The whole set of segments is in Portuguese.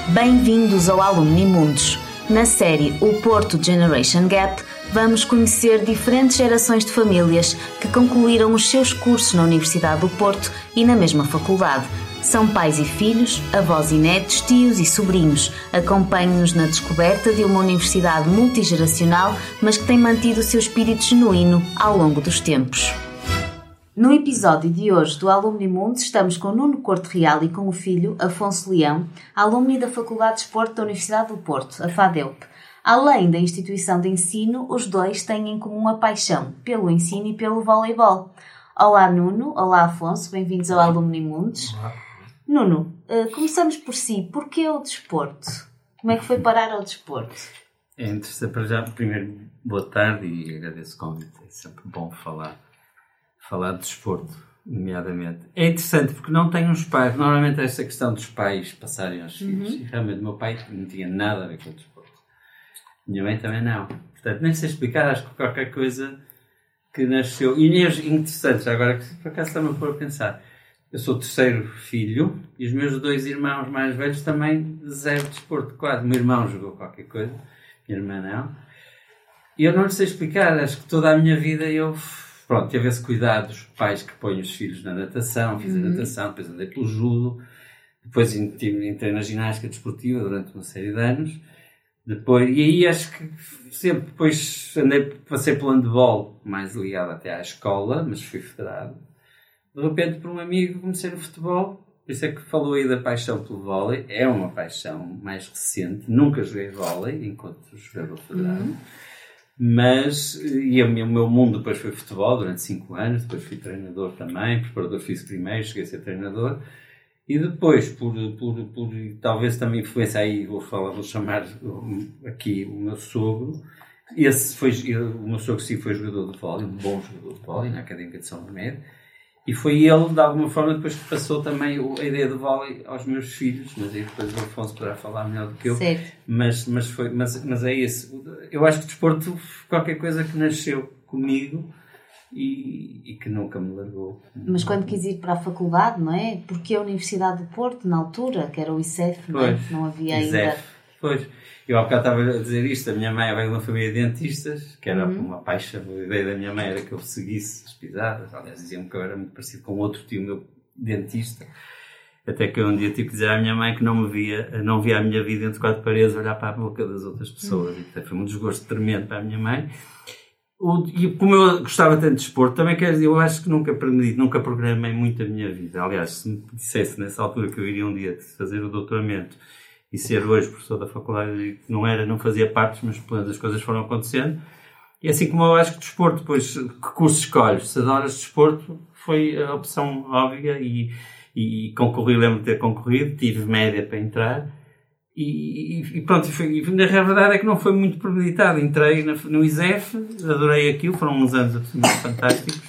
Bem-vindos ao Alumni Mundos. Na série O Porto Generation Gap, vamos conhecer diferentes gerações de famílias que concluíram os seus cursos na Universidade do Porto e na mesma faculdade. São pais e filhos, avós e netos, tios e sobrinhos. Acompanhe-nos na descoberta de uma universidade multigeracional, mas que tem mantido o seu espírito genuíno ao longo dos tempos. No episódio de hoje do Alumni Mundos, estamos com Nuno Corte Real e com o filho, Afonso Leão, alumni da Faculdade de Desporto da Universidade do Porto, a FADEUP. Além da instituição de ensino, os dois têm em comum a paixão pelo ensino e pelo voleibol. Olá Nuno, olá Afonso, bem-vindos ao Alumni Mundos. Olá. Nuno, começamos por si. Porquê o desporto? Como é que foi parar ao desporto? É interessante, para já, primeiro, boa tarde e agradeço o convite. É sempre bom falar de desporto, nomeadamente. É interessante porque não tenho uns pais, normalmente esta questão dos pais passarem aos filhos, e realmente o meu pai não tinha nada a ver com o desporto. Minha mãe também não. Portanto, nem sei explicar, acho que qualquer coisa que nasceu. E é interessante, já agora, que por acaso está-me a pôr a pensar. Eu sou o terceiro filho e os meus dois irmãos mais velhos também zero desporto, quase. O meu irmão jogou qualquer coisa, minha irmã não. E eu não lhe sei explicar, acho que toda a minha vida eu... Pronto, teve esse cuidado dos pais que põem os filhos na natação, fiz a natação, depois andei pelo judo, depois entrei na ginástica desportiva durante uma série de anos, depois, e aí acho que sempre depois passei pelo handball, mais ligado até à escola, mas fui federado. De repente, por um amigo, comecei no futebol, por isso é que falou aí da paixão pelo vôlei, é uma paixão mais recente, nunca joguei vôlei enquanto jogador federado. Mas, e o meu mundo depois foi futebol durante 5 anos, depois fui treinador também, preparador físico primeiro, cheguei a ser treinador, e depois, por talvez também influência aí, vou chamar aqui o meu sogro, o meu sogro sim foi jogador de vôlei, um bom jogador de vôlei, na Académica de São Remédio, e foi ele, de alguma forma, depois que passou também a ideia de vôlei aos meus filhos, mas aí depois o Afonso poderá falar melhor do que eu. Certo. Mas é isso. Eu acho que o desporto foi qualquer coisa que nasceu comigo e que nunca me largou. Mas quando quis ir para a faculdade, não é? Porque a Universidade do Porto, na altura, que era o ICEF, não é? Não havia ainda... Pois. Eu há bocado estava a dizer isto, a minha mãe veio de uma família de dentistas, que era uma paixão, a ideia da minha mãe era que eu seguisse as pisadas, aliás diziam-me que eu era muito parecido com outro tio meu dentista, até que eu um dia tive que dizer à minha mãe que não via a minha vida entre 4 paredes, olhar para a boca das outras pessoas, e foi um desgosto tremendo para a minha mãe. E como eu gostava tanto de desporto, também quer dizer, eu acho que nunca programei muito a minha vida, aliás, se me dissesse nessa altura que eu iria um dia fazer o doutoramento, e ser hoje professor da faculdade não fazia parte dos meus planos, as coisas foram acontecendo. E assim como eu acho que desporto, depois, que curso escolhes? Se adoras desporto, foi a opção óbvia e concorri, lembro de ter concorrido, tive média para entrar e pronto, na verdade é que não foi muito premeditado. Entrei no ISEF, adorei aquilo, foram uns anos absolutamente fantásticos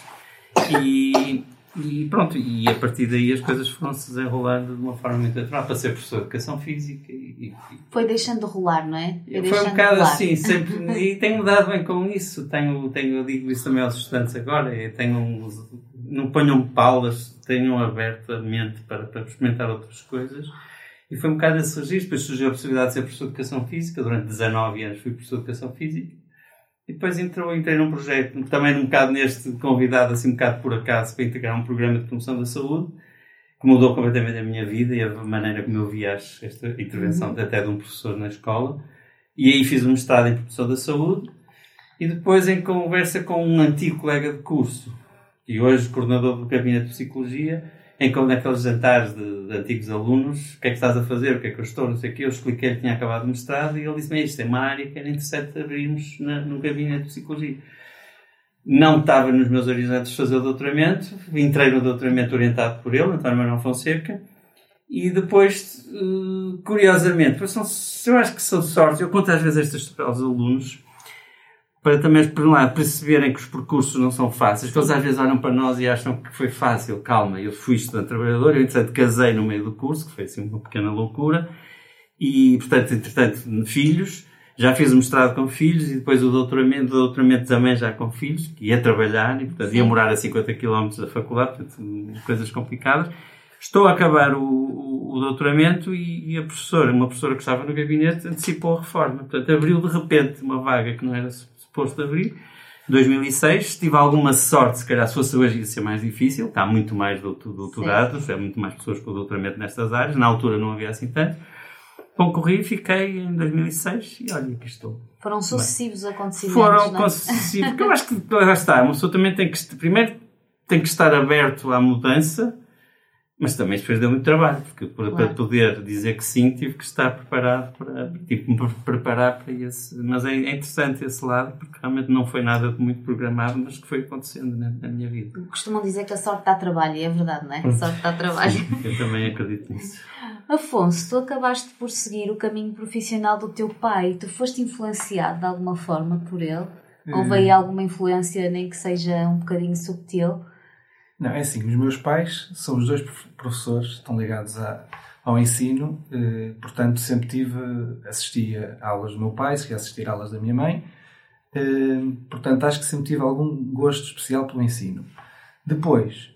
e pronto, e a partir daí as coisas foram-se desenrolando de uma forma muito natural para ser professor de Educação Física Foi deixando de rolar, não é? Foi um bocado assim, sempre, e tenho mudado bem com isso, eu digo isso também aos estudantes agora, não ponham palas, tenham aberto a mente para experimentar outras coisas, e foi um bocado esse registro. Depois surgiu a possibilidade de ser professor de Educação Física, durante 19 anos fui professor de Educação Física, e depois entrei num projeto, também um bocado convidado assim um bocado por acaso, para integrar um programa de promoção da saúde, que mudou completamente a minha vida e a maneira como eu via esta intervenção até de um professor na escola. E aí fiz um mestrado em promoção da saúde, e depois em conversa com um antigo colega de curso, e hoje coordenador do gabinete de psicologia, naqueles jantares de antigos alunos, o que é que estás a fazer, o que é que eu estou, não sei o quê, eu expliquei que tinha acabado o mestrado e ele disse-me, isto é uma área que era interessante abrirmos no gabinete de psicologia. Não estava nos meus horizontes fazer o doutoramento, entrei no doutoramento orientado por ele, António Manuel Fonseca, e depois, curiosamente, eu acho que são sortes, eu conto às vezes estas aos alunos, para também, por um lado, perceberem que os percursos não são fáceis, que eles às vezes olham para nós e acham que foi fácil. Calma, eu fui estudante trabalhador, eu entretanto casei no meio do curso, que foi assim uma pequena loucura, e portanto, entretanto, filhos, já fiz o mestrado com filhos e depois o doutoramento também já com filhos, que ia trabalhar e portanto ia morar a 50 km da faculdade, portanto, coisas complicadas. Estou a acabar o doutoramento e uma professora que estava no gabinete, antecipou a reforma. Portanto, abriu de repente uma vaga que não era suposto abrir. Em 2006, tive alguma sorte, se calhar se fosse hoje ia ser mais difícil, está muito mais doutorados, é muito mais pessoas com doutoramento nestas áreas, na altura não havia assim tanto. Concorri, fiquei em 2006 e olha, aqui estou. Foram sucessivos acontecimentos, Foram sucessivos, porque eu acho que lá está, uma pessoa também primeiro tem que estar aberto à mudança, mas também depois deu muito trabalho, porque para poder dizer que sim, tive que estar preparado me preparar para esse. Mas é interessante esse lado, porque realmente não foi nada muito programado, mas que foi acontecendo na minha vida. Costumam dizer que a sorte dá trabalho, e é verdade, não é? A sorte dá trabalho. Sim, eu também acredito nisso. Afonso, tu acabaste por seguir o caminho profissional do teu pai. Tu foste influenciado de alguma forma por ele? Ou veio alguma influência, nem que seja um bocadinho subtil? Não, é assim, os meus pais são os 2 professores, estão ligados ao ensino, portanto sempre assistia a aulas do meu pai, cheguei a assistir a aulas da minha mãe, portanto acho que sempre tive algum gosto especial pelo ensino. Depois,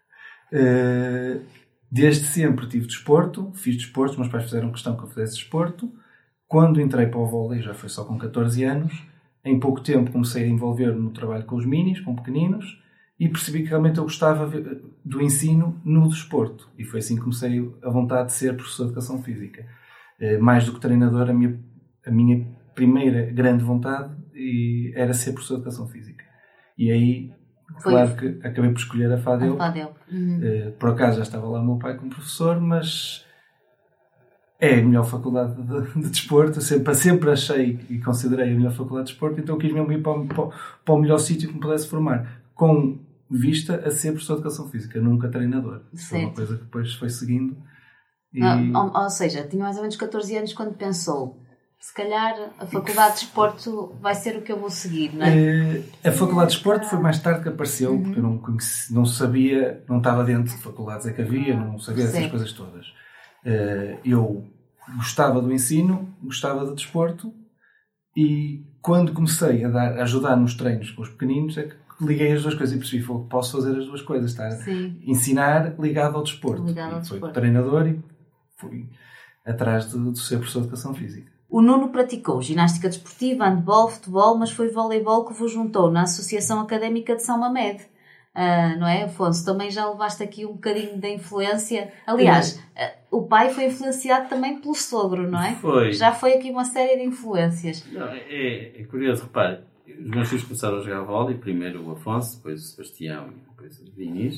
desde sempre tive desporto, fiz desporto, os meus pais fizeram questão que eu fizesse desporto. Quando entrei para o vôlei, já foi só com 14 anos, em pouco tempo comecei a envolver-me no trabalho com os minis, com pequeninos, e percebi que realmente eu gostava do ensino no desporto. E foi assim que comecei a vontade de ser professor de Educação Física. Mais do que treinador, a minha primeira grande vontade era ser professor de Educação Física. E aí, claro que acabei por escolher a FADEL. Por acaso já estava lá o meu pai como professor, mas é a melhor faculdade de desporto. Sempre achei e considerei a melhor faculdade de desporto, então quis mesmo ir para o melhor sítio que me pudesse formar. Com vista a ser professor de Educação Física, nunca treinador. Foi uma coisa que depois foi seguindo. Ou seja, tinha mais ou menos 14 anos quando pensou, se calhar a Faculdade de Desporto vai ser o que eu vou seguir, não é? A Faculdade de Desporto foi mais tarde que apareceu, porque eu não sabia, não estava dentro de faculdades que havia, não sabia dessas coisas todas. Eu gostava do ensino, gostava de desporto, e quando comecei a ajudar nos treinos com os pequeninos, é que liguei as 2 coisas e percebi que posso fazer as 2 coisas, estar a ensinar ligado ao desporto. Fui treinador e fui atrás de ser professor de Educação Física. O Nuno praticou ginástica desportiva, handball, futebol, mas foi voleibol que vos juntou na Associação Académica de São Mamed. Não é, Afonso? Também já levaste aqui um bocadinho da influência. Aliás, o pai foi influenciado também pelo sogro, não é? Foi. Já foi aqui uma série de influências. Não, é curioso, repare. Os meus filhos começaram a jogar vôlei, primeiro o Afonso, depois o Sebastião e depois o Diniz.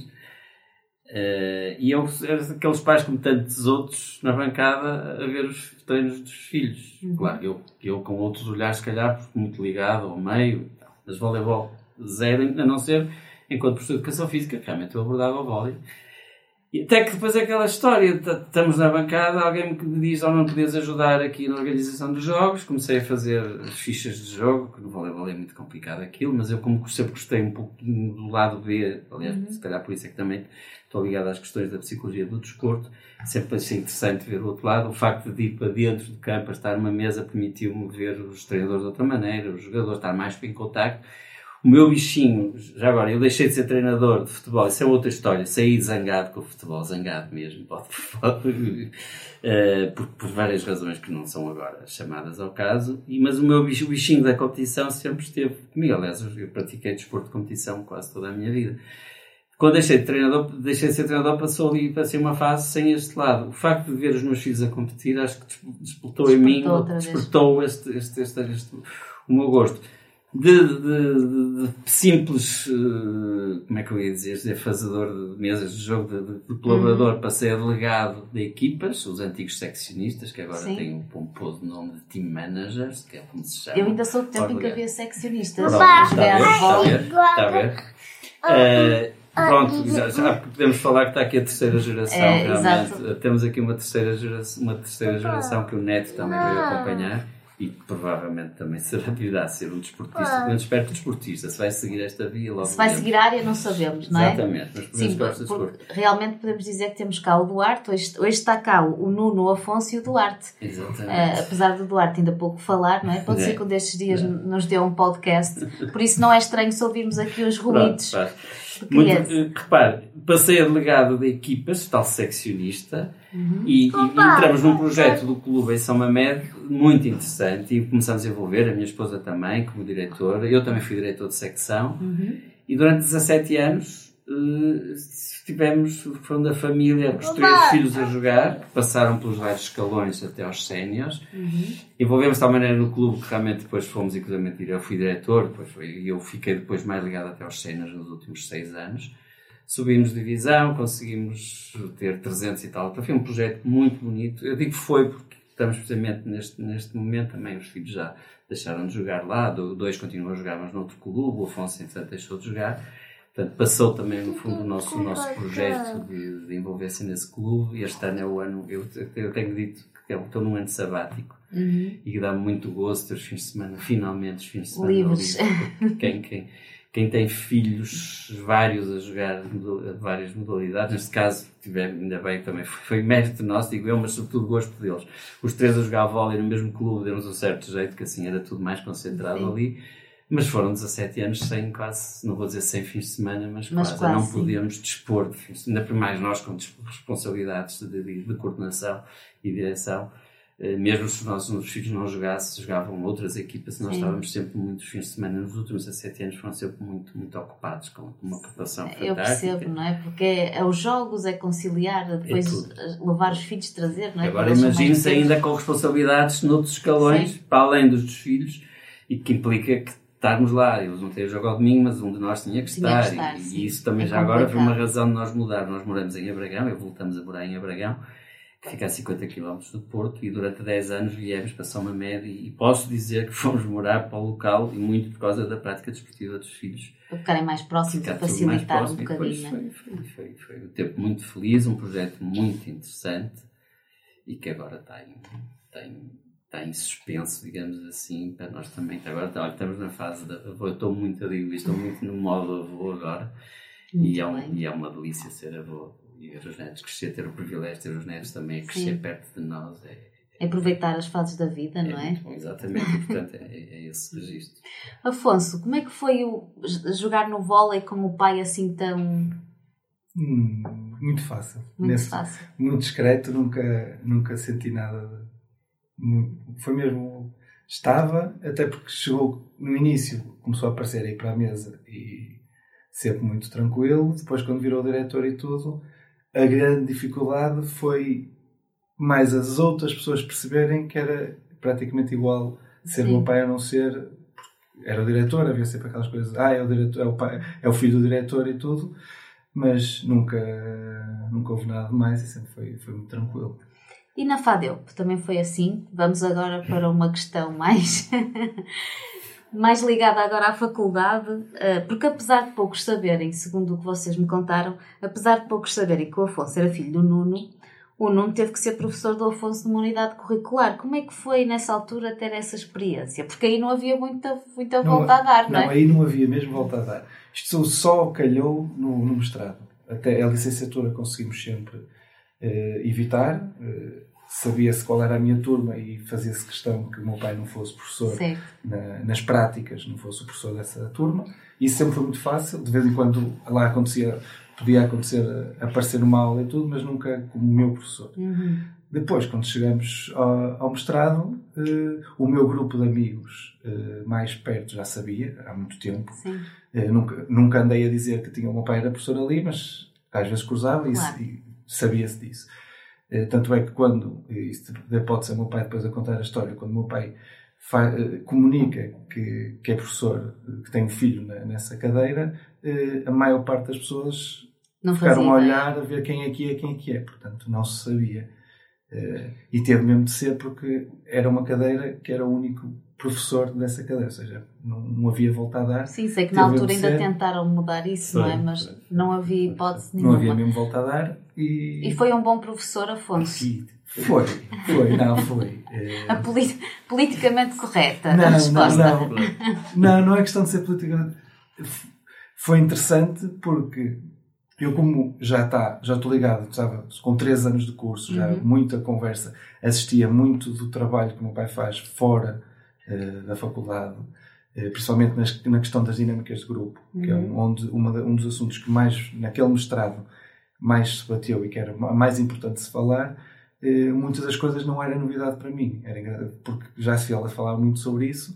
E eu era daqueles pais, como tantos outros, na bancada, a ver os treinos dos filhos. Claro, eu com outros olhares, se calhar, muito ligado ao meio, mas voleibol zero, a não ser enquanto professor de Educação Física, realmente eu abordava o vôlei. E até que depois é aquela história, estamos na bancada, alguém me diz, não podias ajudar aqui na organização dos jogos. Comecei a fazer as fichas de jogo, que no voleibol é muito complicado aquilo, mas eu como sempre gostei um pouquinho do lado B, aliás, se calhar por isso é que também estou ligado às questões da psicologia do desporto, sempre achei interessante ver o outro lado. O facto de ir para dentro do campo, a estar numa mesa, permitiu-me ver os treinadores de outra maneira, os jogadores, estar mais em contacto. O meu bichinho, já agora, eu deixei de ser treinador de futebol, isso é outra história, saí zangado com o futebol, zangado mesmo, por várias razões que não são agora chamadas ao caso, mas o meu bichinho da competição sempre esteve comigo. Aliás, eu pratiquei desporto de competição quase toda a minha vida. Quando deixei de ser treinador, passou ali para ser uma fase sem este lado. O facto de ver os meus filhos a competir, acho que despertou em mim, despertou o meu gosto. De simples, como é que eu ia dizer, fazedor de mesas de jogo, de colaborador, passei a delegado de equipas, os antigos seccionistas, que agora têm um pomposo nome de team managers, que é como se chama. Eu ainda sou do tempo em que havia seccionistas. Está a ver? Pronto, já podemos falar que está aqui a terceira geração, realmente. Exato. Temos aqui uma terceira geração que o Neto também veio acompanhar. E provavelmente também irá ser um desportista. Eu espero que desportista. Se vai seguir esta via, logo se vai seguir a área, não sabemos, não é? Exatamente. Mas podemos realmente podemos dizer que temos cá o Duarte. Hoje está cá o Nuno, o Afonso e o Duarte. Exatamente. Apesar do Duarte ainda pouco falar, não é? Pode ser que um destes dias nos dê um podcast. Por isso não é estranho se ouvirmos aqui os ruídos. Repare, passei a delegado de equipas, tal seccionista, e entramos num projeto do clube em São Mamede muito interessante e começamos a envolver, a minha esposa também, como diretora, eu também fui diretor de secção, e durante 17 anos foram da família, os 3 filhos a jogar, que passaram pelos vários escalões até aos séniores. Envolvemos de tal maneira no clube que realmente depois fomos, inclusive, eu fui diretor, eu fiquei depois mais ligado até aos séniores nos últimos 6 anos. Subimos divisão, conseguimos ter 300 e tal. Então foi um projeto muito bonito. Eu digo que foi porque estamos precisamente neste momento também, os filhos já deixaram de jogar lá, 2 continuam a jogar, mas noutro clube, o Afonso, entretanto, deixou de jogar. Portanto, passou também, no fundo, o nosso projeto de envolver-se nesse clube. E este ano é o ano, eu tenho dito que estou num ano sabático e que dá muito gosto ter os fins de semana, finalmente os fins de semana livres. Quem tem filhos vários a jogar várias modalidades, neste caso, ainda bem, também foi mérito nosso, digo eu, mas sobretudo gosto deles. Os 3 a jogar vôlei no mesmo clube deu-nos um certo jeito, que assim era tudo mais concentrado ali. Mas foram 17 anos sem quase, não vou dizer sem fins de semana, mas quase não podíamos dispor de fins de semana, ainda por mais nós com responsabilidades de coordenação e direção. Mesmo se os nossos filhos não jogavam outras equipas, nós estávamos sempre muitos fins de semana. Nos últimos 17 anos foram sempre muito, muito ocupados com uma ocupação fantástica. Eu percebo, não é? Porque é os jogos, é conciliar, depois levar os filhos, trazer, não é? Agora imagine-se ainda com responsabilidades noutros escalões, para além dos filhos, e que implica que estarmos lá. Eles não têm o jogo ao domingo, mas um de nós tinha que estar. E isso também já agora foi uma razão de nós mudar. Nós moramos em Abragão, voltamos a morar em Abragão, que fica a 50 km do Porto, e durante 10 anos viemos para São Mamede e posso dizer que fomos morar para o local e muito por causa da prática desportiva dos filhos. Para ficarem mais próximos, para facilitar um bocadinho. Foi um tempo muito feliz, um projeto muito interessante e que agora está em suspenso, digamos assim, para nós também. Agora estamos na fase de avô, estou muito no modo avô agora, e é uma delícia ser avô e ver os netos crescer, ter o privilégio de ter os netos também a crescer perto de nós. É aproveitar as fases da vida, não é? Bom, exatamente, e portanto é esse registro. Afonso, como é que foi jogar no vôlei com o pai assim tão... Muito fácil. Fácil. Muito discreto, nunca senti nada. Foi mesmo... Estava, até porque chegou no início, começou a aparecer aí para a mesa e sempre muito tranquilo. Depois, quando virou diretor e tudo, a grande dificuldade foi mais as outras pessoas perceberem que era praticamente igual ser meu pai a não ser... Era o diretor, havia sempre aquelas coisas... é o diretor, é o pai, é o filho do diretor e tudo, mas nunca houve nada de mais e sempre foi muito tranquilo. E na FADEUP também foi assim? Vamos agora para uma questão mais ligada agora à faculdade, porque apesar de poucos saberem, segundo o que vocês me contaram, apesar de poucos saberem que o Afonso era filho do Nuno, o Nuno teve que ser professor do Afonso numa unidade curricular. Como é que foi nessa altura ter essa experiência? Porque aí não havia muita volta a dar, não é? Não, aí não havia mesmo volta a dar. Isto só calhou no mestrado. Até a licenciatura conseguimos sempre evitar. Sabia-se qual era a minha turma e fazia-se questão que o meu pai não fosse professor nas práticas, não fosse o professor dessa turma. Isso sempre foi muito fácil. De vez em quando lá podia acontecer aparecer numa aula e tudo, mas nunca como meu professor. Depois, quando chegamos ao mestrado, o meu grupo de amigos mais perto já sabia, há muito tempo. Nunca andei a dizer que tinha o meu pai era professor ali, mas às vezes cruzava e sabia-se disso. Tanto é que quando, isto pode ser o meu pai depois a contar a história, quando o meu pai comunica que é professor, que tem um filho nessa cadeira, a maior parte das pessoas ficaram a olhar, a ver quem é que é. Portanto, não se sabia. E teve mesmo de ser porque era uma cadeira que era o único professor dessa cadeira, ou seja, não havia volta a dar. Sim, sei que na altura ainda tentaram mudar isso, não é? Mas não havia hipótese nenhuma. Não havia mesmo volta a dar. E foi um bom professor, Afonso? Foi. Politicamente correta a resposta. Não é questão de ser politicamente... Foi interessante porque eu, como já estou ligado, estava com 3 anos de curso, já muita conversa, assistia muito do trabalho que o meu pai faz fora da faculdade, principalmente na questão das dinâmicas de grupo, que é um dos assuntos que mais, naquele mestrado, mais se bateu e que era mais importante se falar. Muitas das coisas não era novidade para mim, porque já se ia falar muito sobre isso.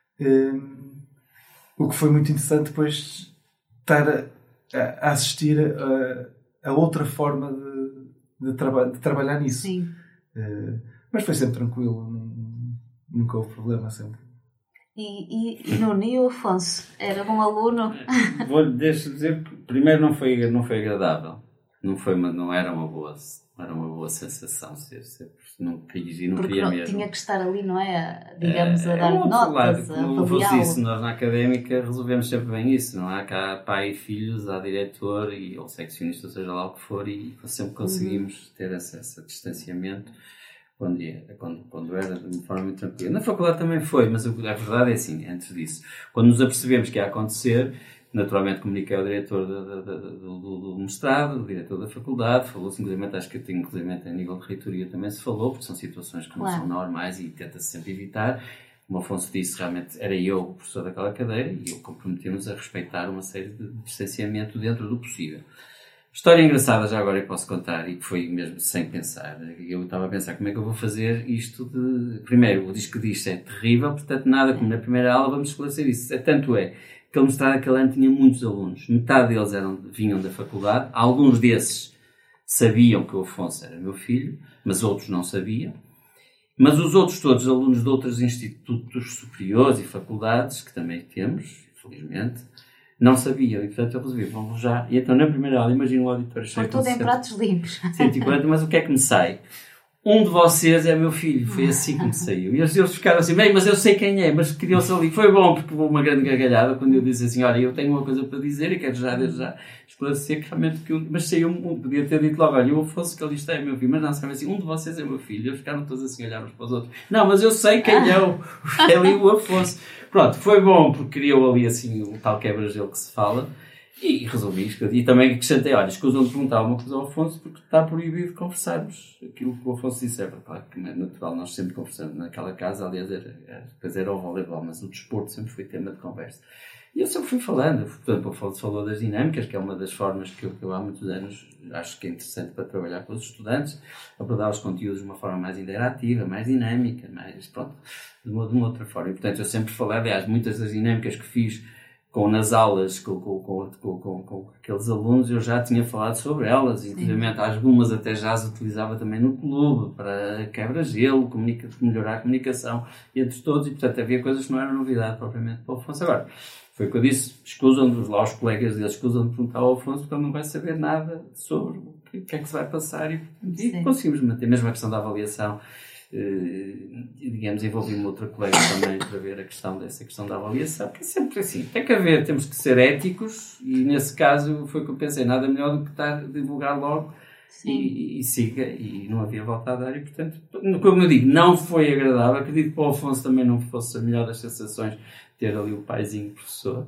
O que foi muito interessante depois estar a assistir a outra forma de trabalhar nisso. Sim. Mas foi sempre tranquilo, nunca houve problema, sempre. E Nuno, e o Afonso? Era bom aluno? Deixa-me dizer que primeiro não foi agradável. Não era uma boa sensação não quis e não porque queria mesmo. Tinha que estar ali, não é? Digamos, a dar notas, a avaliá-lo. Nós na académica resolvemos sempre bem isso, não há cá pai e filhos, há diretor ou seccionista, seja lá o que for, e sempre conseguimos ter esse distanciamento quando era de forma muito tranquila. Na faculdade também foi, mas a verdade é assim, antes disso, quando nos apercebemos que ia acontecer, naturalmente comuniquei ao diretor do mestrado, o diretor da faculdade, falou-se inclusive, acho que inclusive a nível de reitoria também se falou, porque são situações que não são normais e tenta-se sempre evitar. Como o Afonso disse, realmente era eu o professor daquela cadeira e eu comprometi-nos a respeitar uma série de distanciamento dentro do possível. História engraçada já agora eu posso contar, e que foi mesmo sem pensar. Eu estava a pensar como é que eu vou fazer isto de... Primeiro, o disco disto é terrível, portanto nada como na primeira aula vamos esclarecer isso. Tanto é que ele mostrava que aquele ano tinha muitos alunos. Metade deles vinham da faculdade. Alguns desses sabiam que o Afonso era meu filho, mas outros não sabiam. Mas os outros todos, alunos de outros institutos superiores e faculdades, que também temos, infelizmente, não sabiam. E, portanto, eu resolvi, vamos já. E então, na primeira aula, imagino o auditório cheio. Foi tudo em pratos limpos. 140, mas o que é que me sai? Um de vocês é meu filho. Foi assim que me saiu. E eles ficaram assim, bem, mas eu sei quem é, mas criou-se ali. Foi bom, porque houve uma grande gargalhada quando eu disse assim, olha, eu tenho uma coisa para dizer e quero desde já esclarecer que realmente mas saiu um, podia ter dito logo, olha, eu Afonso que ali está é meu filho, mas não, sabe assim, um de vocês é meu filho. E eles ficaram todos assim, a olhar uns para os outros. Não, mas eu sei quem é ali o Afonso. Pronto, foi bom, porque criou ali assim o tal quebra-gelo que se fala. E resolvi isto. E também acrescentei, olha, escusam de perguntar uma coisa ao Afonso porque está proibido conversarmos. Aquilo que o Afonso disse é claro que é natural, nós sempre conversamos naquela casa, aliás, depois era o voleibol, mas o desporto sempre foi tema de conversa. E eu sempre fui falando, portanto, o Afonso falou das dinâmicas, que é uma das formas que eu há muitos anos acho que é interessante para trabalhar com os estudantes, abordar os conteúdos de uma forma mais interativa, mais dinâmica, de uma outra forma. E, portanto, eu sempre falei, aliás, muitas das dinâmicas que fiz nas aulas com aqueles alunos, eu já tinha falado sobre elas, inclusive algumas até já as utilizava também no clube, para quebra-gelo, melhorar a comunicação entre todos, e portanto havia coisas que não eram novidade propriamente para o Afonso. Agora, foi o que eu disse, escusam-nos lá os colegas deles, escusam de perguntar ao Afonso, porque ele não vai saber nada sobre o que é que se vai passar, e conseguimos manter, mesmo a questão da avaliação. Digamos, envolvi uma outra colega também para ver dessa questão da avaliação, que é sempre assim, tem que haver, temos que ser éticos, e nesse caso foi o que eu pensei, nada melhor do que estar a divulgar logo e siga, e não havia volta a dar, e portanto, como eu digo, não foi agradável. Acredito que o Afonso também não fosse a melhor das sensações ter ali o paizinho professor,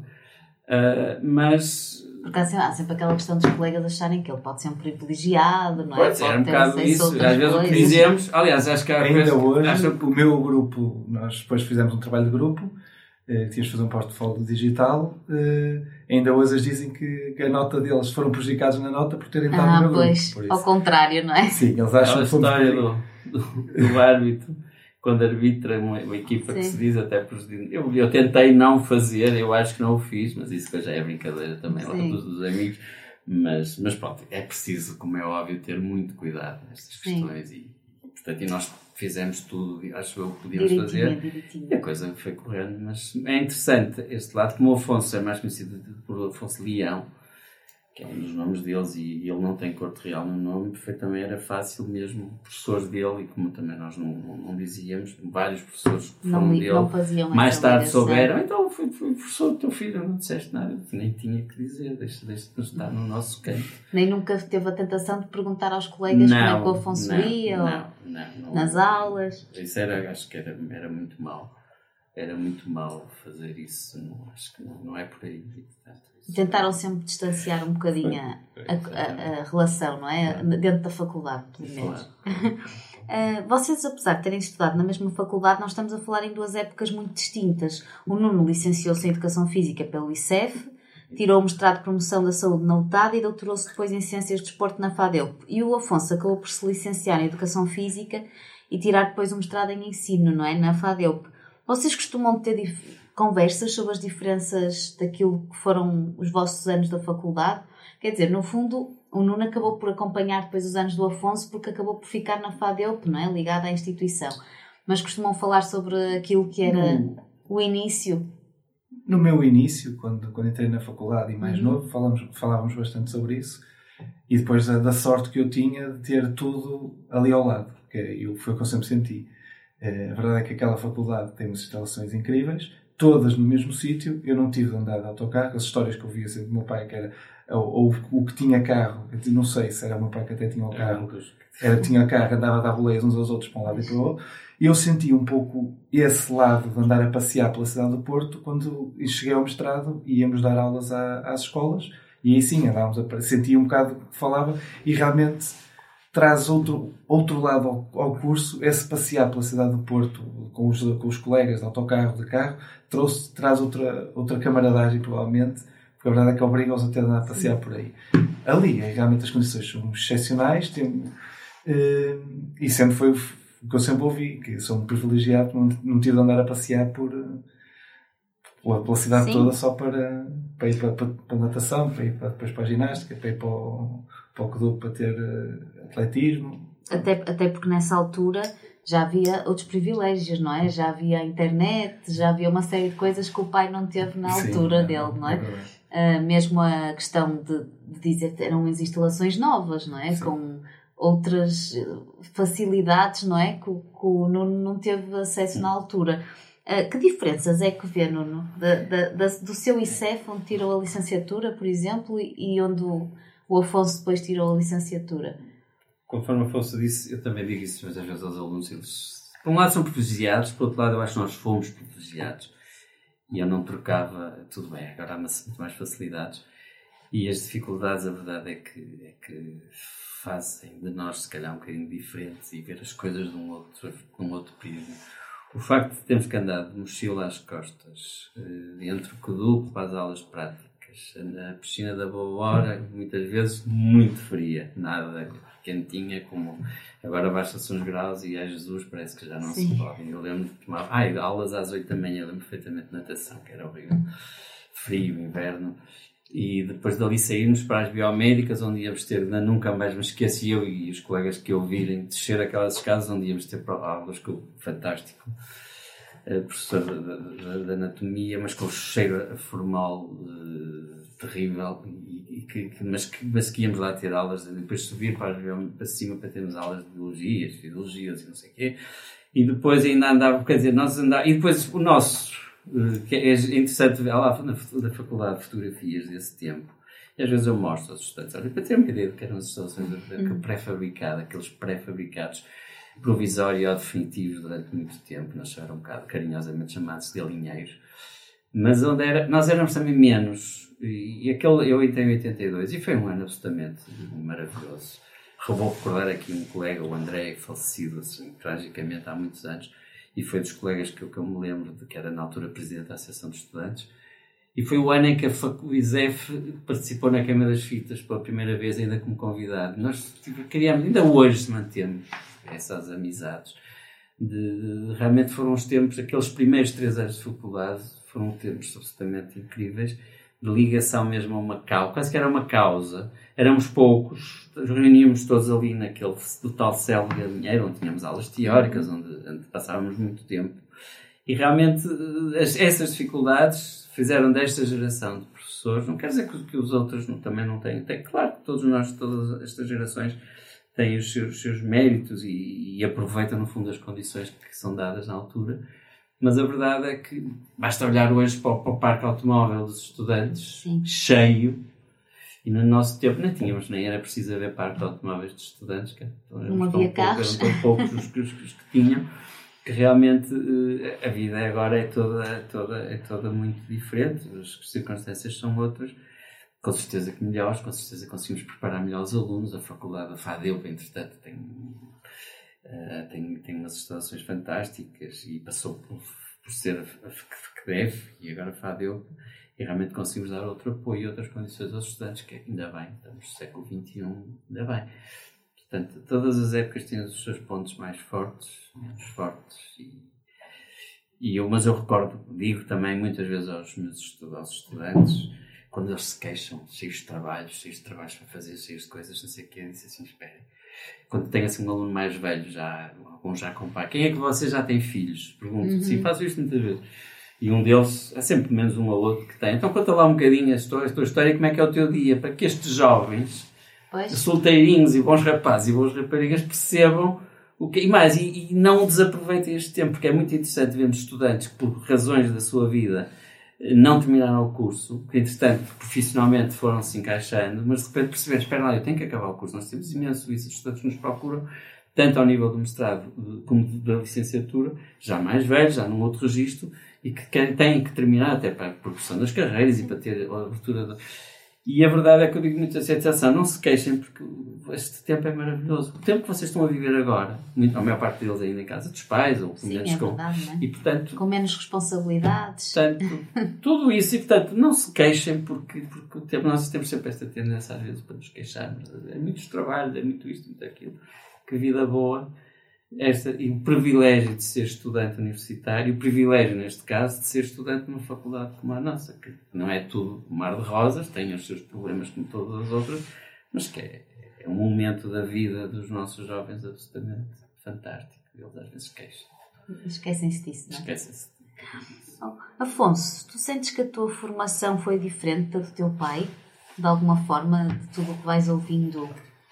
mas porque há sempre aquela questão dos colegas acharem que ele pode ser um privilegiado, não é? Pode ser um bocado isso. Às vezes o que dizemos, aliás, acho que ainda hoje, o meu grupo, nós depois fizemos um trabalho de grupo, tínhamos de fazer um portfólio digital, ainda hoje eles dizem que a nota deles foram prejudicados na nota por terem estado no meu grupo. Pois, ao contrário, não é? Sim, eles acham que a história do árbitro, quando arbitra uma equipa que se diz até prejudica. Eu tentei não fazer, eu acho que não o fiz, mas isso já é brincadeira também lá dos amigos. Mas pronto, é preciso, como é óbvio, ter muito cuidado nestas questões. E portanto, nós fizemos tudo, acho eu que podíamos fazer. E a coisa foi correndo, mas é interessante este lado, como o Afonso é mais conhecido por Afonso Leão, que é um dos nomes deles, e ele não tem corte real no nome, perfeitamente era fácil mesmo, professores dele, e como também nós não dizíamos, vários professores que foram dele, não faziam mais tarde souberam, então foi professor do teu filho, não disseste nada, nem tinha que dizer, deixa-te estar no nosso canto. Nem nunca teve a tentação de perguntar aos colegas como é que o Afonso ia, ou nas aulas? Isso acho que era muito mau. Era muito mau fazer isso, acho que não é por aí. Portanto, tentaram sempre distanciar um bocadinho a relação, não é? Dentro da faculdade, pelo menos. Vocês, apesar de terem estudado na mesma faculdade, nós estamos a falar em duas épocas muito distintas. O Nuno licenciou-se em Educação Física pelo ICEF, tirou o mestrado de Promoção da Saúde na UTAD e doutorou-se depois em Ciências de Desporto na FADEUP. E o Afonso acabou por se licenciar em Educação Física e tirar depois um mestrado em Ensino, não é? Na FADEUP. Vocês costumam ter conversas sobre as diferenças daquilo que foram os vossos anos da faculdade? Quer dizer, no fundo, o Nuno acabou por acompanhar depois os anos do Afonso porque acabou por ficar na FADEUP, não é? Ligada à instituição. Mas costumam falar sobre aquilo que era o início? No meu início, quando entrei na faculdade e mais novo, falávamos bastante sobre isso. E depois da sorte que eu tinha de ter tudo ali ao lado. Foi o que eu sempre senti. A verdade é que aquela faculdade tem umas instalações incríveis, todas no mesmo sítio. Eu não tive de andar de autocarro. As histórias que eu via sempre do meu pai, que era ou o que tinha carro, eu não sei se era o meu pai que até tinha o carro, tinha carro, andava a dar boleias uns aos outros para um lado e para o outro. E eu senti um pouco esse lado de andar a passear pela cidade do Porto quando cheguei ao mestrado e íamos dar aulas às escolas. E aí sim, sentia um bocado que falava e realmente traz outro lado ao curso, esse passear pela cidade do Porto com os colegas de autocarro, de carro, traz outra camaradagem provavelmente, porque a verdade é que obriga-os a ter de andar a passear por aí. Ali, realmente as condições são excepcionais, e sempre foi o que eu sempre ouvi, que sou um privilegiado, não tive de andar a passear pela cidade toda só para ir para a natação, para ir depois para a ginástica, para ir para o clube para ter atletismo. Até porque nessa altura já havia outros privilégios, não é? Já havia internet, já havia uma série de coisas que o pai não teve na altura dele, não é? Mesmo a questão de dizer que eram as instalações novas, não é? Sim. Com outras facilidades, não é? Que o Nuno não teve acesso na altura. Que diferenças é que vê, Nuno, do seu ICEF, onde tirou a licenciatura, por exemplo, e onde o Afonso depois tirou a licenciatura? Conforme o Afonso disse, eu também digo isso muitas vezes aos alunos, eles, por um lado, são privilegiados, por outro lado, eu acho que nós fomos privilegiados. E eu não trocava, tudo bem, agora há muito mais facilidades. E as dificuldades, a verdade é que fazem de nós, se calhar, um bocadinho diferentes e ver as coisas de um outro prisma. O facto de termos que andar de mochila às costas, entre o caduco para as aulas práticas, na piscina da boa hora, muitas vezes muito fria, nada quentinha, como agora baixa-se uns graus e, ai Jesus, parece que já não se pode. Eu lembro de tomar aulas às 8 da manhã, eu lembro perfeitamente de natação, que era horrível, frio, inverno. E depois dali saímos para as biomédicas, onde íamos ter, nunca mais me esqueci, eu e os colegas que eu virem descer aquelas escadas, onde íamos ter aulas com o fantástico professor da anatomia, mas com o cheiro formal terrível, mas que íamos lá ter aulas, e depois subir para cima para termos aulas de biologias e não sei o quê. E depois ainda andava, quer dizer, e depois o nosso, que é interessante ver lá na Faculdade de Fotografias desse tempo, e às vezes eu mostro aos estudantes, olha, para ter uma ideia do que eram as instalações pré-fabricadas, aqueles pré-fabricados provisórios ou definitivos durante muito tempo, nós eram um bocado carinhosamente chamados de alinheiros, mas nós éramos também menos, eu entrei em 82 e foi um ano absolutamente maravilhoso. Vou recordar aqui um colega, o André, falecido assim, tragicamente há muitos anos, e foi dos colegas que eu me lembro de que era na altura presidente da Associação de Estudantes, e foi o ano em que o ISEF participou na Queima das Fitas pela primeira vez, ainda como convidado. Nós criámos, ainda hoje mantemos essas amizades. Realmente foram os tempos, aqueles primeiros 3 anos de faculdade, foram tempos absolutamente incríveis, de ligação mesmo a uma causa, quase que era uma causa. Éramos poucos, reuníamos todos ali do tal céu de galinheiro, onde tínhamos aulas teóricas, onde passávamos muito tempo. E realmente essas dificuldades fizeram desta geração de professores, não quer dizer que os outros também não têm. Claro que todas estas gerações têm os seus méritos e aproveitam no fundo as condições que são dadas na altura. Mas a verdade é que basta olhar hoje para o parque automóvel dos estudantes, cheio, e no nosso tempo nem era preciso haver parque de automóveis de estudantes, que não havia carros. Eram tão poucos os que tinham, que realmente a vida agora é toda muito diferente, as circunstâncias são outras, com certeza que melhores, com certeza conseguimos preparar melhor os alunos, a faculdade, a FADEUP, entretanto, tem Tem umas instalações fantásticas e passou por ser a FECDEF e agora a FADEUP, e realmente conseguimos dar outro apoio e outras condições aos estudantes, que ainda bem, estamos no século XXI, ainda bem. Portanto, todas as épocas têm os seus pontos mais fortes, menos fortes, mas eu digo também muitas vezes aos meus estudantes, quando eles se queixam, cheios de trabalhos para fazer, cheios de coisas, não sei o quê, eu disse assim, esperem. Quando tenho assim um aluno mais velho, alguns já compara, quem é que vocês já têm filhos? Pergunto, sim, faço isto muitas vezes. E um deles, há sempre menos um ou outro que tem. Então conta lá um bocadinho a tua história, como é que é o teu dia, para que estes jovens, solteirinhos e bons rapazes e boas raparigas, percebam o que mais e não desaproveitem este tempo, porque é muito interessante vermos estudantes que, por razões da sua vida, não terminaram o curso, que entretanto profissionalmente foram se encaixando, mas de repente perceberam, espera lá, eu tenho que acabar o curso. Nós temos imenso isso, os estudantes nos procuram, tanto ao nível do mestrado como da licenciatura, já mais velhos, já num outro registro, e que têm que terminar até para a progressão das carreiras e para ter a abertura. E a verdade é que eu digo muito assim, atenção, não se queixem, porque este tempo é maravilhoso. O tempo que vocês estão a viver agora, a maior parte deles ainda em casa dos pais, ou com menos verdade, não é? E, portanto, com menos responsabilidades. Portanto, tudo isso, e portanto, não se queixem, porque o tempo, nós temos sempre esta tendência às vezes para nos queixarmos. É muitos trabalhos, é muito isto, muito aquilo. Que vida boa. E o privilégio de ser estudante universitário, o privilégio, neste caso, de ser estudante numa faculdade como a nossa, que não é tudo um mar de rosas, tem os seus problemas como todas as outras, mas que é um momento da vida dos nossos jovens absolutamente fantástico. Eles às vezes queixam. Esquecem-se disso, não é? Esquecem-se. Afonso, tu sentes que a tua formação foi diferente da do teu pai? De alguma forma, de tudo o que vais ouvindo?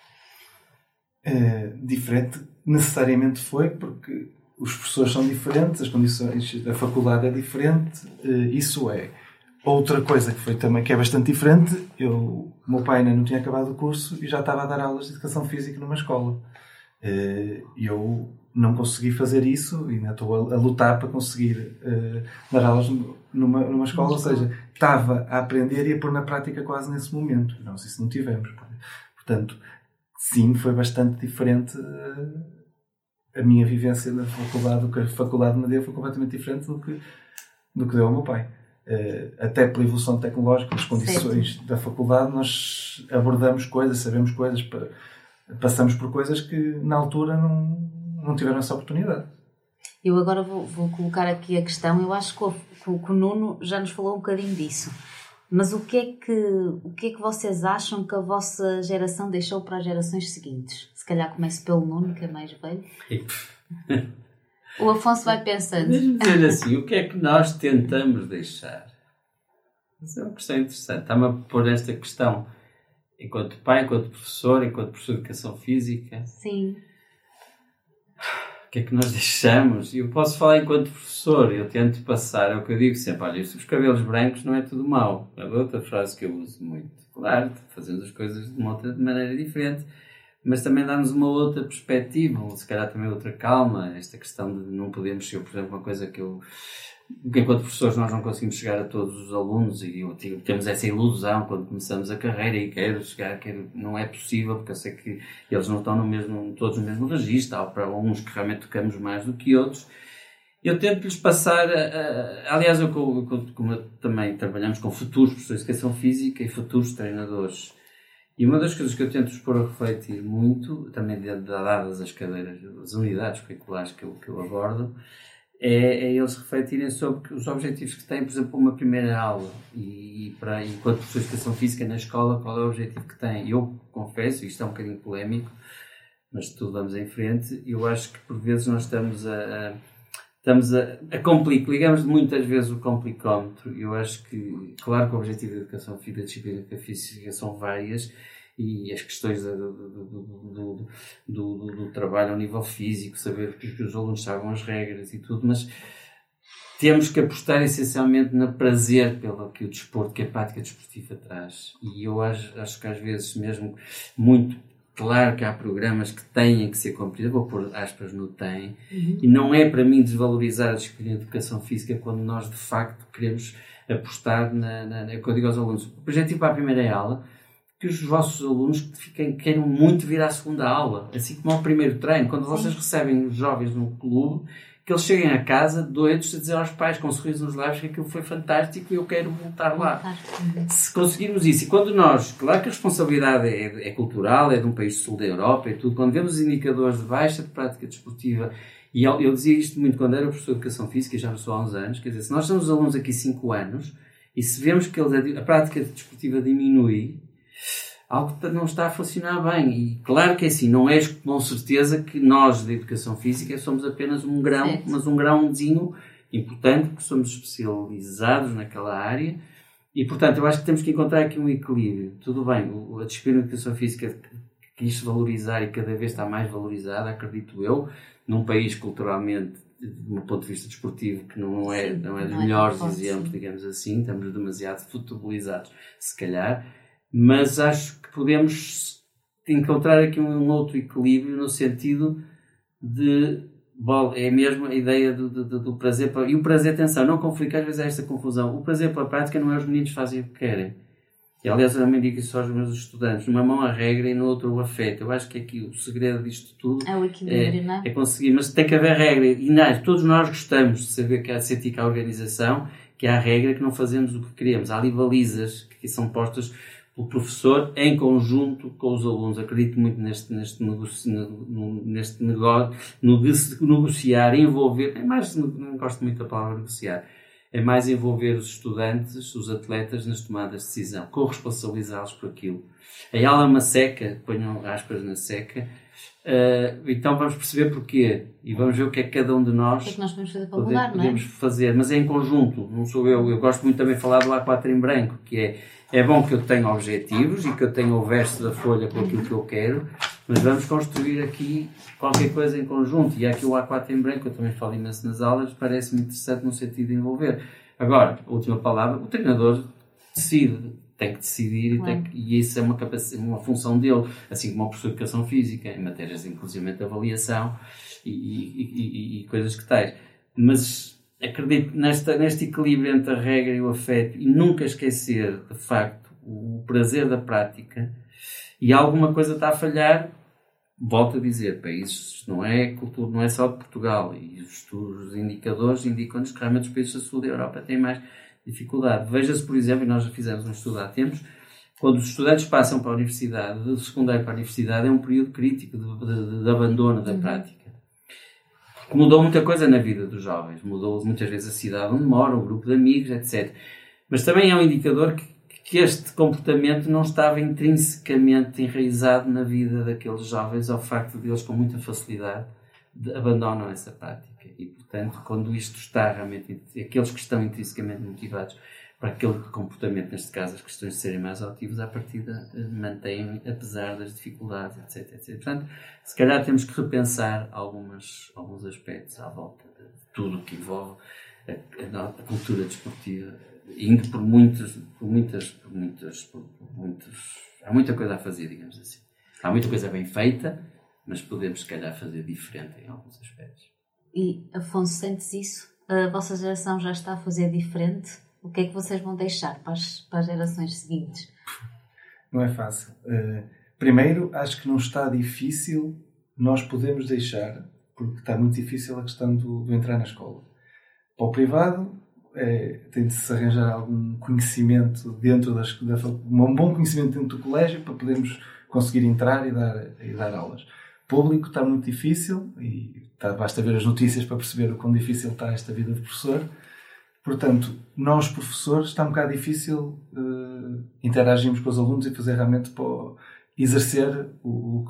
Diferente necessariamente foi, porque os professores são diferentes, as condições da faculdade é diferente, isso é. Outra coisa que foi também que é bastante diferente, o meu pai ainda não tinha acabado o curso e já estava a dar aulas de educação física numa escola. Eu não consegui fazer isso e ainda estou a lutar para conseguir dar aulas numa escola, ou seja, estava a aprender e a pôr na prática quase nesse momento. Nós isso não tivemos. Portanto, sim, foi bastante diferente a minha vivência na faculdade, o que a faculdade me deu foi completamente diferente do que deu ao meu pai. Até pela evolução tecnológica, as condições da faculdade, nós abordamos coisas, sabemos coisas, passamos por coisas que na altura não tiveram essa oportunidade. Eu agora vou colocar aqui a questão, eu acho que o Nuno já nos falou um bocadinho disso. Mas o que é que vocês acham que a vossa geração deixou para as gerações seguintes? Se calhar começo pelo Nuno, que é mais velho. O Afonso vai pensando. Deixa-me dizer assim, o que é que nós tentamos deixar? Essa é uma questão interessante. Está-me a pôr esta questão enquanto pai, enquanto professor de educação física. Sim. O que é que nós deixamos? Eu posso falar enquanto professor, eu tento passar, é o que eu digo sempre, olha, os cabelos brancos não é tudo mau. É outra frase que eu uso muito. Claro, fazemos as coisas de uma outra maneira diferente, mas também dá-nos uma outra perspectiva, ou se calhar também outra calma, esta questão de não podermos ser, por exemplo, uma coisa que enquanto professores nós não conseguimos chegar a todos os alunos e temos essa ilusão quando começamos a carreira e não é possível, porque eu sei que eles não estão todos no mesmo registro, há para uns que realmente tocamos mais do que outros. Eu tento-lhes passar, aliás, como também trabalhamos com futuros professores de educação física e futuros treinadores, e uma das coisas que eu tento expor a refletir muito, também dadas as cadeiras, as unidades curriculares que eu abordo, é eles refletirem sobre os objetivos que têm, por exemplo, uma primeira aula enquanto professor de educação física na escola, qual é o objetivo que têm. Eu confesso, isto é um bocadinho polémico, mas tudo vamos em frente, eu acho que por vezes nós estamos a complicar, ligamos muitas vezes o complicómetro. Eu acho que, claro que o objetivo da educação física, da disciplina da física são várias, e as questões do trabalho ao nível físico, saber que os alunos sabem as regras e tudo, mas temos que apostar essencialmente no prazer pelo que o desporto, que a prática desportiva traz. E eu acho que às vezes mesmo muito claro que há programas que têm que ser cumpridos, vou pôr aspas no têm, e não é para mim desvalorizar a disciplina de educação física quando nós de facto queremos apostar é o que eu digo aos alunos. O objetivo para a primeira aula, que os vossos alunos queiram muito vir à segunda aula, assim como ao primeiro treino, quando vocês recebem os jovens no clube, que eles cheguem a casa doidos a dizer aos pais com um sorriso nos lábios que aquilo foi fantástico e eu quero voltar lá. Se conseguirmos isso, e quando nós, claro que a responsabilidade é cultural, é de um país do sul da Europa, é tudo, quando vemos os indicadores de baixa de prática desportiva, e eu dizia isto muito quando era professor de Educação Física, e já não sou há uns anos, quer dizer, se nós temos os alunos aqui 5 anos, e se vemos que a prática desportiva diminui, algo não está a funcionar bem. E claro que é assim, não é com certeza que nós, da Educação Física, somos apenas um grão, mas um grãozinho importante, porque somos especializados naquela área. E, portanto, eu acho que temos que encontrar aqui um equilíbrio. Tudo bem, a disciplina de Educação Física quis valorizar e cada vez está mais valorizada, acredito eu, num país culturalmente, do ponto de vista desportivo, que não é dos melhores exemplos, digamos assim, estamos demasiado futebolizados, se calhar, mas acho que podemos encontrar aqui um outro equilíbrio no sentido de, é mesmo a ideia do prazer, e o prazer, atenção, não confundir, às vezes há esta confusão, o prazer pela prática não é os meninos fazem o que querem. E, aliás, eu também digo isso aos meus estudantes. Numa mão a regra e no outro o afeto. Eu acho que aqui o segredo disto tudo é o equilíbrio, não é? É conseguir. Mas tem que haver regra. E todos nós gostamos de saber que há de sentir que há organização, que há regra, que não fazemos o que queremos. Há ali balizas que são postas pelo professor em conjunto com os alunos. Acredito muito neste negócio, negociar, envolver. Não gosto muito da palavra negociar. É mais envolver os estudantes, os atletas, nas tomadas de decisão, corresponsabilizá-los por aquilo. A aula é uma seca, ponham aspas na seca, então vamos perceber porquê e vamos ver o que é que cada um de nós, o que é que nós podemos fazer para mudar, podemos fazer, mas é em conjunto, não sou eu gosto muito também de falar do A4 em branco, que é bom que eu tenha objetivos e que eu tenha o verso da folha com aquilo que eu quero, mas vamos construir aqui qualquer coisa em conjunto. E há aqui o A4 em branco, eu também falo imenso nas aulas, parece-me interessante no sentido de envolver. Agora, a última palavra, o treinador decide, tem que decidir e isso é uma função dele, assim como o professor de Educação Física, em matérias inclusive de avaliação e coisas que tais. Mas acredito neste equilíbrio entre a regra e o afeto e nunca esquecer, de facto, o prazer da prática. E alguma coisa está a falhar, volto a dizer, países, não é cultura, não é só de Portugal, e os indicadores indicam-nos que realmente os países do sul da Europa têm mais dificuldade. Veja-se, por exemplo, e nós já fizemos um estudo há tempos, quando os estudantes passam para a universidade, do secundário para a universidade, é um período crítico de abandono da prática. Porque mudou muita coisa na vida dos jovens, mudou muitas vezes a cidade onde moram, o grupo de amigos, etc. Mas também é um indicador que este comportamento não estava intrinsecamente enraizado na vida daqueles jovens, ao facto de eles com muita facilidade abandonam essa prática. E, portanto, quando isto está realmente, aqueles que estão intrinsecamente motivados para aquele comportamento, neste caso as questões de serem mais ativos, à partida mantêm, apesar das dificuldades, etc, etc. Portanto, se calhar temos que repensar alguns aspectos à volta de tudo o que envolve a cultura desportiva, indo por muitas, há muita coisa a fazer, digamos assim. Há muita coisa bem feita, mas podemos, se calhar, fazer diferente em alguns aspectos. E, Afonso, sentes isso? A vossa geração já está a fazer diferente? O que é que vocês vão deixar para as gerações seguintes? Não é fácil. Primeiro, acho que não está difícil, nós podemos deixar, porque está muito difícil a questão do entrar na escola. Para o privado, tem de se arranjar algum conhecimento dentro um bom conhecimento dentro do colégio para podermos conseguir entrar e dar aulas. Público está muito difícil e basta ver as notícias para perceber o quão difícil está esta vida de professor. Portanto, nós professores está um bocado difícil interagirmos com os alunos e fazer realmente exercer o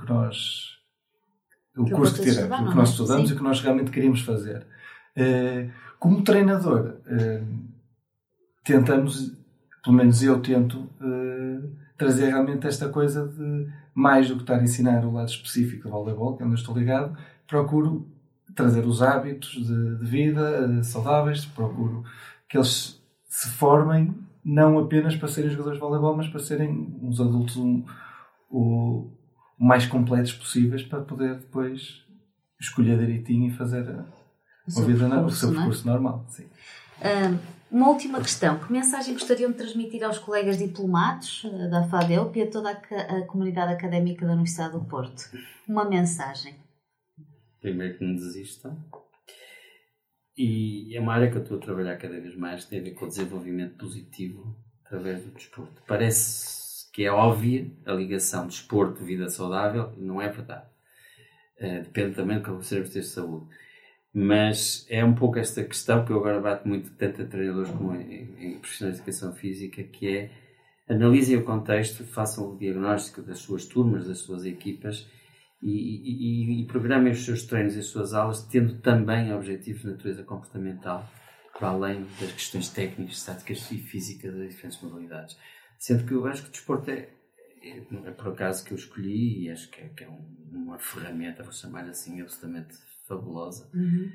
curso que tiramos, o que nós estudamos e o que nós realmente queríamos fazer. Como treinador, tentamos, pelo menos eu tento, trazer realmente esta coisa de, mais do que estar a ensinar o lado específico do voleibol, que é onde eu estou ligado, procuro trazer os hábitos de vida saudáveis, procuro que eles se formem não apenas para serem jogadores de voleibol, mas para serem uns adultos o mais completos possíveis para poder depois escolher direitinho e fazer o seu percurso normal. Sim. Uma última questão. Que mensagem gostariam de transmitir aos colegas diplomados da FADEUP e a toda a comunidade académica da Universidade do Porto? Uma mensagem. Primeiro, que não desistam. E é uma área que eu estou a trabalhar cada vez mais, que tem a ver com o desenvolvimento positivo através do desporto. Parece que é óbvia a ligação desporto-vida saudável, e não é verdade. Depende também do que gostaríamos de ter saúde. Mas é um pouco esta questão que eu agora bato muito, tanto a treinadores como em profissionais de educação física, que é: analisem o contexto, façam o diagnóstico das suas turmas, das suas equipas e programem os seus treinos e as suas aulas, tendo também objetivos de natureza comportamental, para além das questões técnicas, táticas e físicas das diferentes modalidades. Sendo que eu acho que o desporto é por acaso que eu escolhi, e acho que é uma ferramenta, vou chamar assim, absolutamente fabulosa,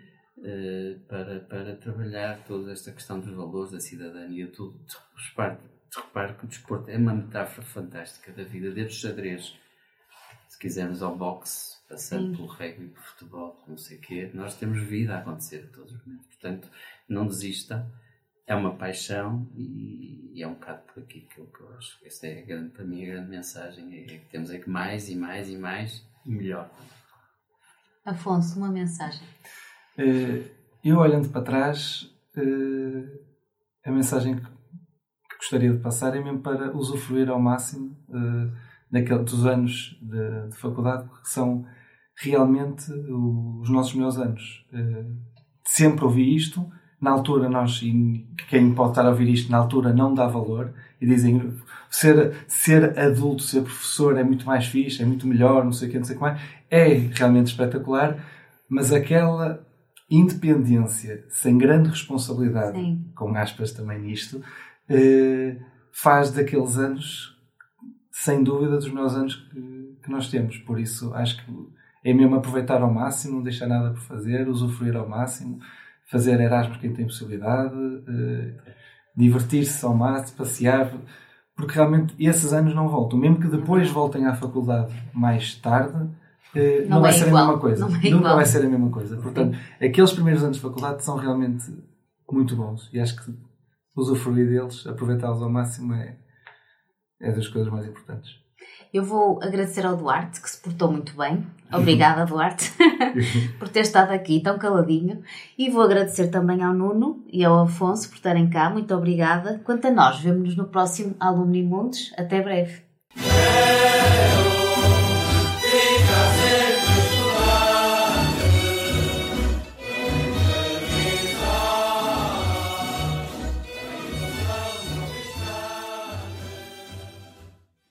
para trabalhar toda esta questão dos valores, da cidadania, tudo. Repare que o desporto é uma metáfora fantástica da vida, desde o xadrez, se quisermos, ao boxe, passando pelo rugby, pelo futebol, não sei o quê, nós temos vida a acontecer a todos os momentos. Portanto, não desista, é uma paixão e é um bocado por aqui que eu acho que esta é para mim a grande mensagem, é que temos que mais e mais e mais e melhor. Afonso, uma mensagem. Eu, olhando para trás, a mensagem que gostaria de passar é mesmo para usufruir ao máximo dos anos de faculdade, que são realmente os nossos melhores anos. Sempre ouvi isto. Na altura, quem pode estar a ouvir isto, na altura não dá valor. E dizem, ser adulto, ser professor é muito mais fixe, é muito melhor, não sei o que, não sei o que mais. É realmente espetacular, mas aquela independência, sem grande responsabilidade, com aspas também nisto, faz daqueles anos, sem dúvida, dos melhores anos que nós temos. Por isso, acho que é mesmo aproveitar ao máximo, não deixar nada por fazer, usufruir ao máximo, fazer Erasmus quem tem possibilidade, divertir-se ao máximo, passear, porque realmente esses anos não voltam. Mesmo que depois voltem à faculdade mais tarde, não vai ser a mesma coisa. Nunca vai ser a mesma coisa. Portanto, aqueles primeiros anos de faculdade são realmente muito bons e acho que usufruir deles, aproveitá-los ao máximo é das coisas mais importantes. Eu vou agradecer ao Duarte, que se portou muito bem. Obrigada, Duarte, por ter estado aqui tão caladinho. E vou agradecer também ao Nuno e ao Afonso por estarem cá. Muito obrigada. Quanto a nós, vemo-nos no próximo Alumni Mundos. Até breve.